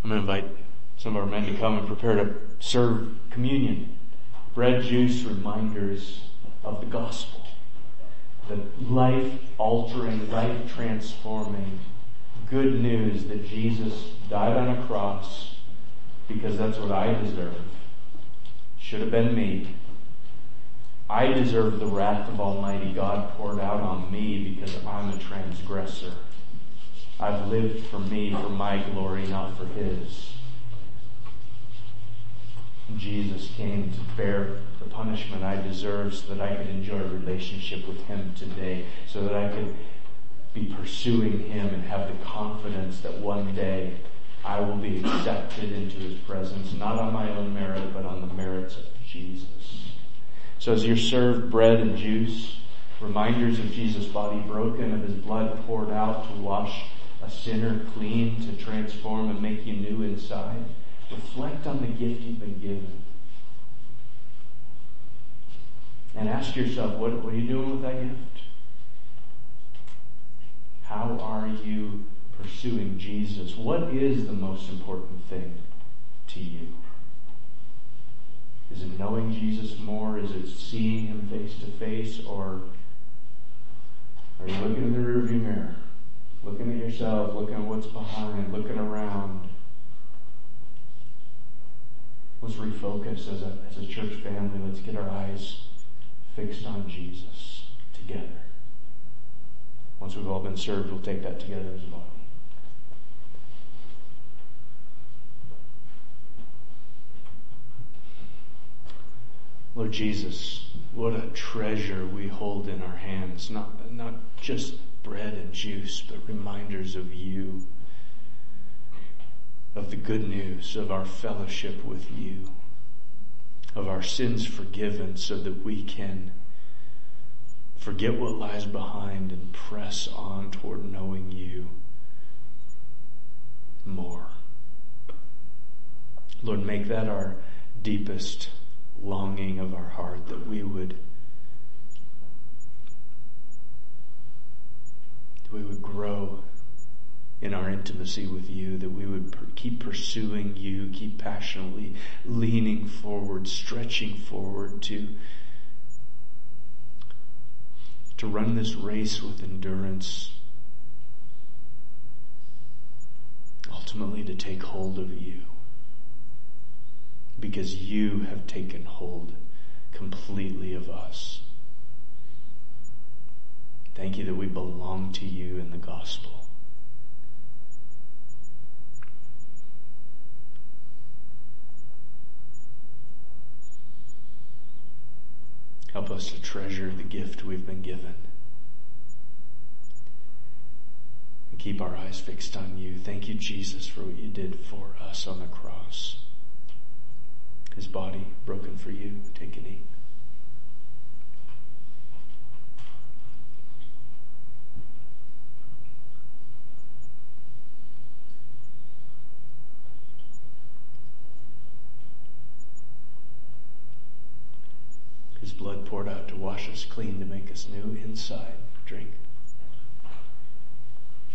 I'm going to invite some of our men to come and prepare to serve communion. Bread, juice, reminders of the gospel. The life-altering, life-transforming good news that Jesus died on a cross because that's what I deserve. Should have been me. I deserve the wrath of Almighty God poured out on me because I'm a transgressor. I've lived for me, for my glory, not for His. Jesus came to bear the punishment I deserve so that I could enjoy a relationship with Him today, so that I could be pursuing Him and have the confidence that one day I will be accepted into His presence, not on my own merit, but on the merits of Jesus. So as you're served bread and juice, reminders of Jesus' body broken, of His blood poured out to wash a sinner clean, to transform and make you new inside, reflect on the gift you've been given. And ask yourself, what are you doing with that gift? How are you pursuing Jesus? What is the most important thing to you? Is it knowing Jesus more? Is it seeing Him face to face? Or are you looking in the rearview mirror? Looking at yourself, looking at what's behind, looking around? Let's refocus as a church family. Let's get our eyes fixed on Jesus together. Once we've all been served, we'll take that together as a body. Lord Jesus, what a treasure we hold in our hands. Not just bread and juice, but reminders of You, of the good news, of our fellowship with You, of our sins forgiven so that we can forget what lies behind and press on toward knowing You more. Lord, make that our deepest longing of our heart, that we would grow in our intimacy with You, that we would keep pursuing You, keep passionately leaning forward, stretching forward to run this race with endurance, ultimately to take hold of You, because You have taken hold completely of us. Thank You that we belong to You in the gospel. Help us to treasure the gift we've been given and keep our eyes fixed on You. Thank You, Jesus, for what You did for us on the cross. His body broken for You. Take and eat. His blood poured out to wash us clean, to make us new inside. Drink.